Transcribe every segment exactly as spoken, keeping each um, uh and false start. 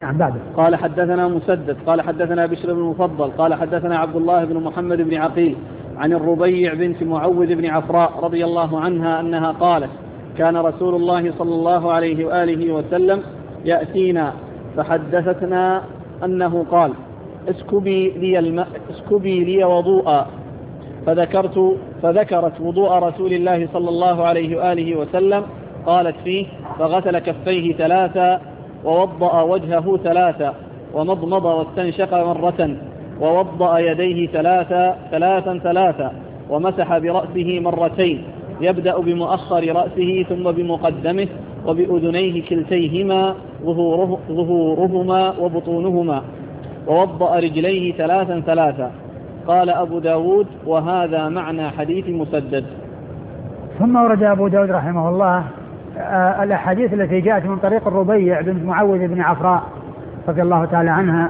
نعم بعد. قال حدثنا مسدد قال حدثنا بشر بن المفضل قال حدثنا عبد الله بن محمد بن عقيل عن الربيع بنت معوذ بن عفراء رضي الله عنها أنها قالت: كان رسول الله صلى الله عليه وآله وسلم يأتينا فحدثتنا أنه قال: اسكبي لي, الم... اسكبي لي وضوءا، فذكرت فذكرت وضوء رسول الله صلى الله عليه وآله وسلم، قالت فيه: فغسل كفيه ثلاثا ووضأ وجهه ثلاثا ومضمض واستنشق مرة ووضأ يديه ثلاثا ثلاثا ثلاثا ومسح برأسه مرتين، يبدأ بمؤخر رأسه ثم بمقدمه وبأذنيه كلتيهما ظهوره ظهورهما وبطونهما، ووضأ رجليه ثلاثا ثلاثا. قال أبو داود: وهذا معنى حديث مسدد. ثم ورد أبو داود رحمه الله آه الأحاديث التي جاءت من طريق الربيع بنت معوذ بن عفراء رضي الله تعالى عنها،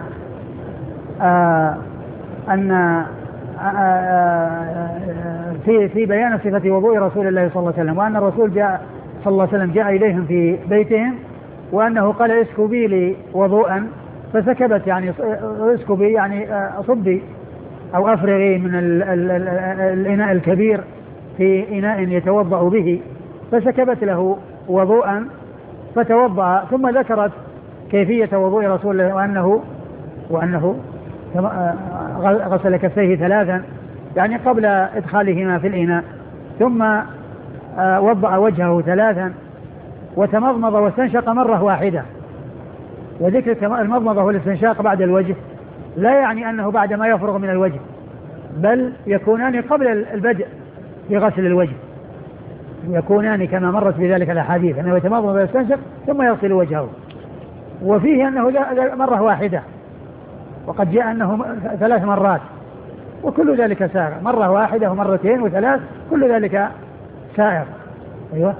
آه أن آه آه في في بيان صفة وضوء رسول الله صلى الله عليه وسلم، وأن الرسول جاء صلى الله عليه وسلم جاء إليهم في بيتهم، وأنه قال: اسكبي لي وضوءا، فسكبت يعني اسكبي يعني صبي أو أفرغي من ال ال ال الإناء الكبير في إناء يتوضأ به، فسكبت له وضوءا فتوضأ، ثم ذكرت كيفية وضوء رسول الله وأنه وأنه غسل كفيه ثلاثا يعني قبل إدخالهما في الإناء، ثم وضأ وجهه ثلاثا وتمضمض واستنشق مرة واحدة. وذكر المضمضة والاستنشاق بعد الوجه لا يعني أنه بعد ما يفرغ من الوجه، بل يكونان قبل البدء بغسل الوجه، يكونان كما مرت بذلك الأحاديث أنه يتمضمض ويستنشق ثم يغسل وجهه، وفيه أنه مرة واحدة، وقد جاء أنه ثلاث مرات، وكل ذلك سائر، مرة واحدة ومرتين وثلاث، كل ذلك سائر. أيوة.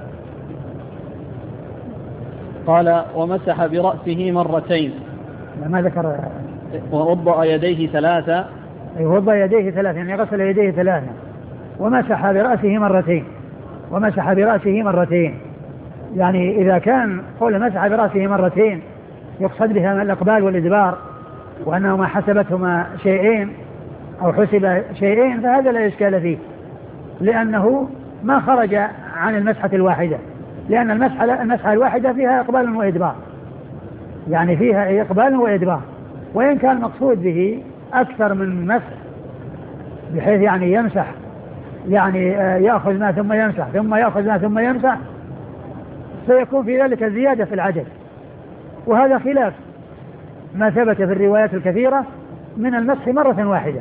قال: ومسح برأسه مرتين. ما ذكر. ووضأ يديه ثلاثة. أي وضأ يديه ثلاثة يعني غسل يديه ثلاثة، ومسح برأسه مرتين ومسح برأسه مرتين يعني إذا كان قول مسح برأسه مرتين يقصد بها الإقبال والإدبار، وأنهما حسبتهما شيئين أو حسب شيئين، فهذا لا إشكال فيه، لأنه ما خرج عن المسحة الواحدة، لأن المسحة المسحة الواحدة فيها إقبال وإدبار، يعني فيها إقبال وإدبار، وإن كان المقصود به أكثر من مسح بحيث يعني يمسح يعني يأخذ ما ثم يمسح ثم يأخذ ما ثم يمسح، سيكون في ذلك زيادة في العدد، وهذا خلاف ما ثبت في الروايات الكثيرة من المسح مرة واحدة.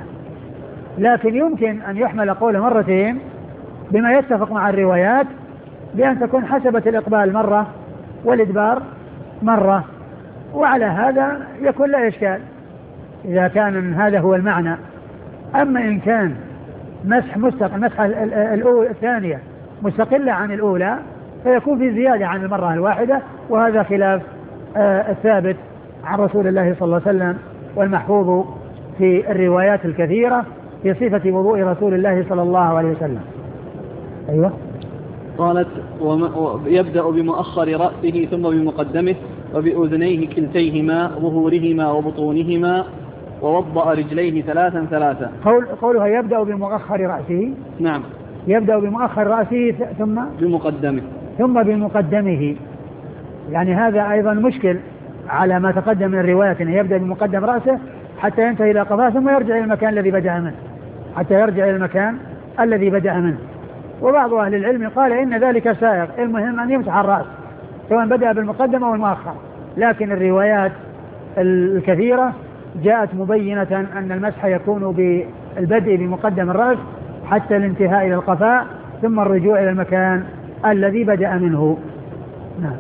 لكن يمكن أن يحمل قول مرتين بما يتفق مع الروايات بأن تكون حسبت الإقبال مرة والإدبار مرة، وعلى هذا يكون لا إشكال إذا كان هذا هو المعنى. أما إن كان مسح مستقل المسحة الثانية مستقلة عن الأولى فيكون في زيادة عن المرة الواحدة، وهذا خلاف آه الثابت عن رسول الله صلى الله عليه وسلم والمحفوظ في الروايات الكثيرة في صفة وضوء رسول الله صلى الله عليه وسلم. أيوة. قالت: ويبدأ بمؤخر رأسه ثم بمقدمه وبأذنيه كلتيهما ظهورهما وبطونهما، ووضأ رجليه ثلاثا ثلاثا. قول قولها يبدأ بمؤخر رأسه. نعم. يبدأ بمؤخر رأسه ثم بمقدمه ثم بمقدمه، يعني هذا أيضا مشكل على ما تقدم من الرواية، أنه يبدأ بمقدم رأسه حتى ينتهي إلى قفاه ثم يرجع إلى المكان الذي بدأ منه حتى يرجع إلى المكان الذي بدأ منه. وبعض أهل العلم قال إن ذلك سائغ، المهم أن يمسح الرأس سواء بدأ بالمقدمة أو المؤخر، لكن الروايات الكثيرة جاءت مبينة أن المسح يكون بالبدء بمقدم الرأس حتى الانتهاء إلى القفاء ثم الرجوع إلى المكان الذي بدأ منه. نعم.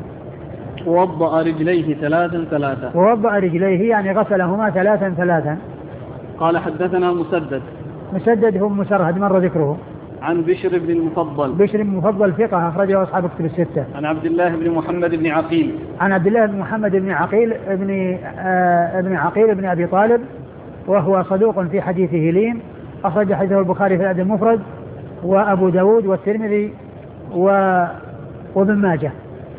ووضأ رجليه ثلاثا ثلاثا. ووضأ رجليه يعني غسلهما ثلاثا ثلاثا. قال: حدثنا مسدد. مسدد هو مسرهد مر ذكره. عن بشر بن المفضل. بشر بن المفضل ثقة أخرجه أصحاب كتب الستة. عن عبد الله بن محمد بن عقيل. عن عبد الله بن محمد بن عقيل ابن آه ابن عقيل بن أبي طالب، وهو صدوق في حديثه لين، أخرج حديثه البخاري في الأدب المفرد وأبو داود والترمذي وابن ماجه.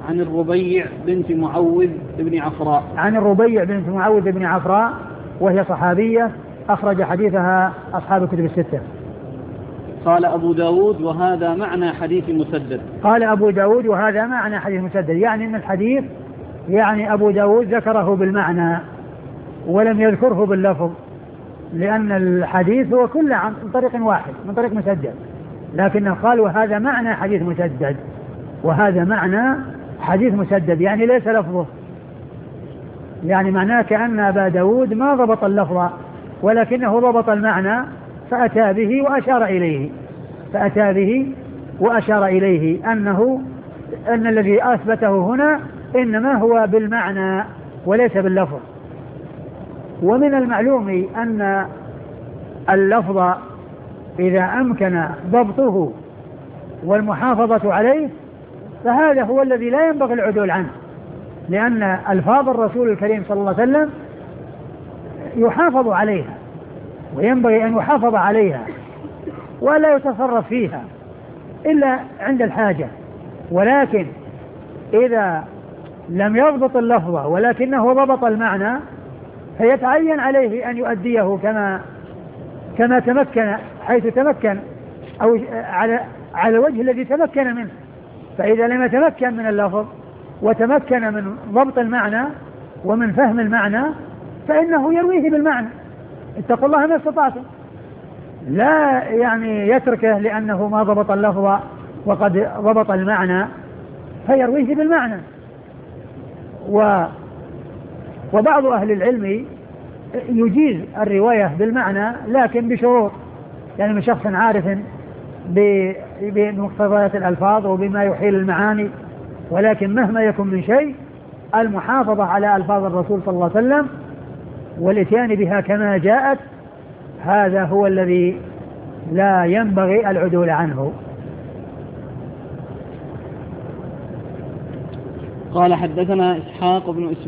عن الربيع بنت معوذ بن عفراء. عن الربيع بنت معوذ بن عفراء وهي صحابية أخرج حديثها أصحاب الكتب الستة. قال أبو داود وهذا معنى حديث مسدد. قال أبو داود وهذا معنى حديث مسدد، يعني أن الحديث يعني أبو داود ذكره بالمعنى ولم يذكره باللفظ، لأن الحديث هو كله عن طريق واحد من طريق مسدد، لكنه قال وهذا معنى حديث مسدد، وهذا معنى حديث مسدد يعني ليس لفظه، يعني معناه كأن أبا داود ما ضبط اللفظ ولكنه ضبط المعنى فأتى به وأشار إليه فأتى به وأشار إليه أنه أن الذي أثبته هنا إنما هو بالمعنى وليس باللفظ. ومن المعلوم أن اللفظ إذا أمكن ضبطه والمحافظة عليه فهذا هو الذي لا ينبغي العدول عنه، لأن ألفاظ الرسول الكريم صلى الله عليه وسلم يحافظ عليها وينبغي أن يحافظ عليها ولا يتصرف فيها إلا عند الحاجة، ولكن إذا لم يضبط اللفظ ولكنه ضبط المعنى فيتعين عليه أن يؤديه كما كما تمكن حيث تمكن أو على على الوجه الذي تمكن منه. فإذا لم يتمكن من اللفظ وتمكن من ضبط المعنى ومن فهم المعنى فإنه يرويه بالمعنى. اتقوا الله ما استطعتم، لا يعني يتركه لأنه ما ضبط اللفظ وقد ضبط المعنى فيرويه بالمعنى. و وبعض أهل العلم يجيز الرواية بالمعنى لكن بشروط، يعني من شخص عارف بمقتضيات الألفاظ وبما يحيل المعاني، ولكن مهما يكن من شيء المحافظة على ألفاظ الرسول صلى الله عليه وسلم والإتيان بها كما جاءت، هذا هو الذي لا ينبغي العدول عنه. قال حدثنا إسحاق بن إسماعيل